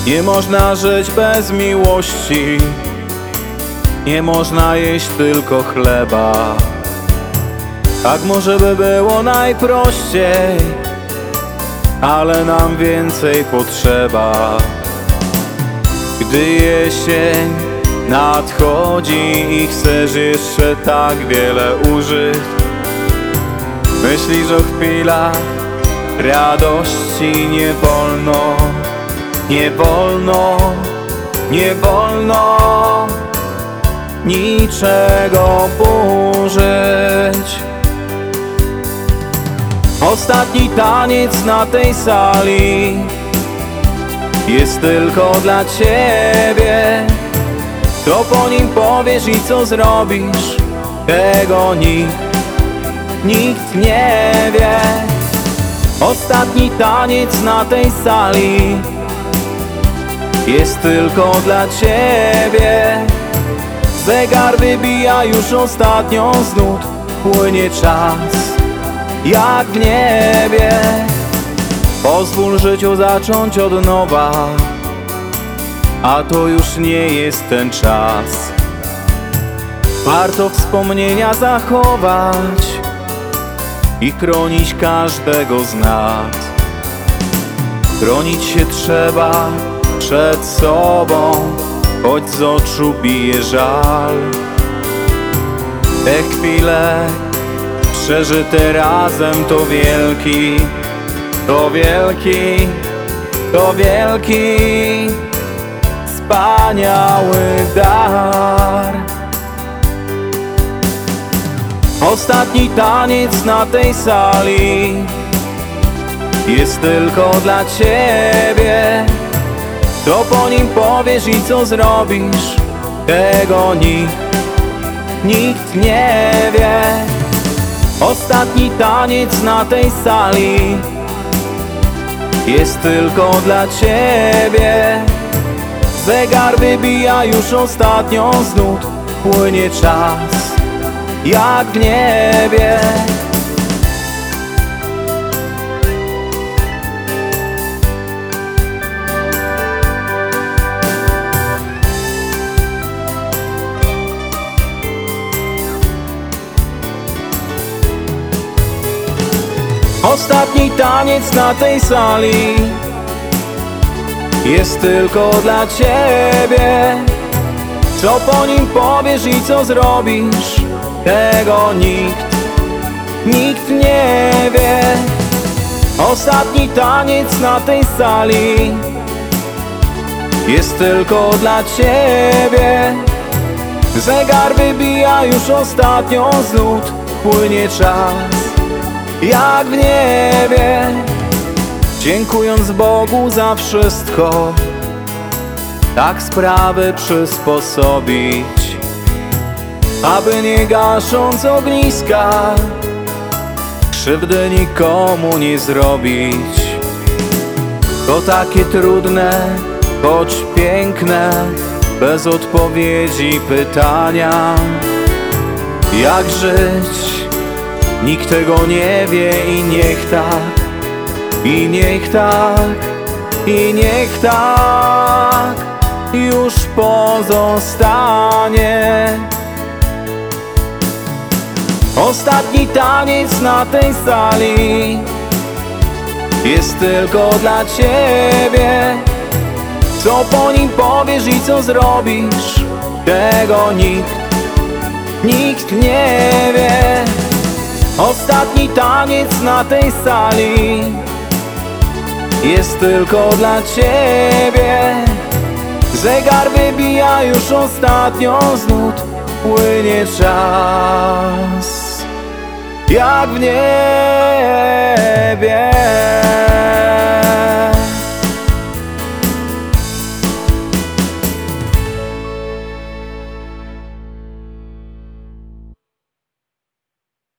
Nie można żyć bez miłości, nie można jeść tylko chleba. Tak może by było najprościej, ale nam więcej potrzeba. Gdy jesień nadchodzi i chcesz jeszcze tak wiele użyć, myślisz o chwilach radości. Nie wolno, nie wolno, nie wolno niczego burzyć. Ostatni taniec na tej sali jest tylko dla ciebie. Co po nim powiesz i co zrobisz, tego nikt nie wie. Ostatni taniec na tej sali jest tylko dla ciebie. Zegar wybija już ostatnią z nut, płynie czas jak w niebie. Pozwól życiu zacząć od nowa, a to już nie jest ten czas. Warto wspomnienia zachować i chronić każdego z nas. Chronić się trzeba przed sobą, choć z oczu bije żal. Te chwile przeżyte razem to wielki, to wielki, to wielki, wspaniały dar. Ostatni taniec na tej sali jest tylko dla ciebie. Co po nim powiesz i co zrobisz, tego nikt nie wie. Ostatni taniec na tej sali jest tylko dla ciebie. Zegar wybija już ostatnią z nut, płynie czas jak w niebie. Ostatni taniec na tej sali jest tylko dla ciebie. Co po nim powiesz i co zrobisz, tego nikt nie wie. Ostatni taniec na tej sali jest tylko dla ciebie. Zegar wybija już ostatnią z nut, płynie czas jak w niebie. Dziękując Bogu za wszystko, tak sprawy przysposobić, aby nie gasząc ogniska, krzywdy nikomu nie zrobić. To takie trudne, choć piękne, bez odpowiedzi pytania, jak żyć. Nikt tego nie wie i niech tak, i niech tak, i niech tak już pozostanie. Ostatni taniec na tej sali jest tylko dla ciebie. Co po nim powiesz i co zrobisz, tego nikt nie wie. Ostatni taniec na tej sali jest tylko dla ciebie. Zegar wybija już ostatnią z nut, płynie czas jak w niebie.